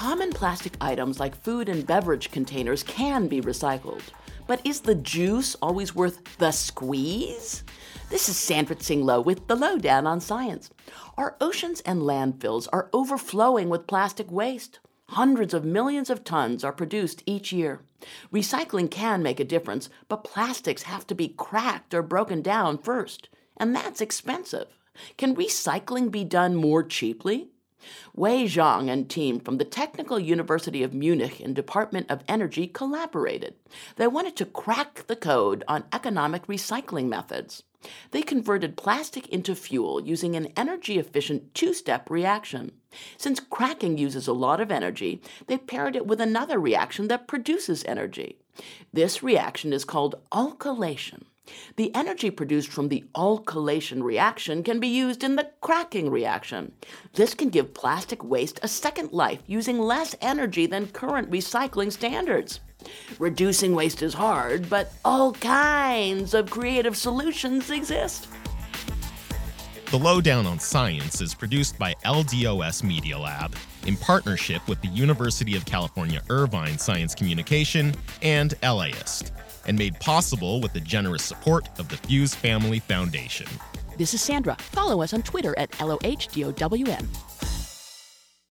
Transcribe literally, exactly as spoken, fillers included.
Common plastic items like food and beverage containers can be recycled. But is the juice always worth the squeeze? This is Sandra Tsing Loh with the Lowdown on Science. Our oceans and landfills are overflowing with plastic waste. Hundreds of millions of tons are produced each year. Recycling can make a difference, but plastics have to be cracked or broken down first, and that's expensive. Can recycling be done more cheaply? Wei Zhang and team from the Technical University of Munich and Department of Energy collaborated. They wanted to crack the code on economic recycling methods. They converted plastic into fuel using an energy-efficient two-step reaction. Since cracking uses a lot of energy, they paired it with another reaction that produces energy. This reaction is called alkylation. The energy produced from the alkylation reaction can be used in the cracking reaction. This can give plastic waste a second life using less energy than current recycling standards. Reducing waste is hard, but all kinds of creative solutions exist. The Lowdown on Science is produced by L D O S Media Lab in partnership with the University of California Irvine Science Communication and LAist, and made possible with the generous support of the Fuse Family Foundation. This is Sandra. Follow us on Twitter at L O H D O W N.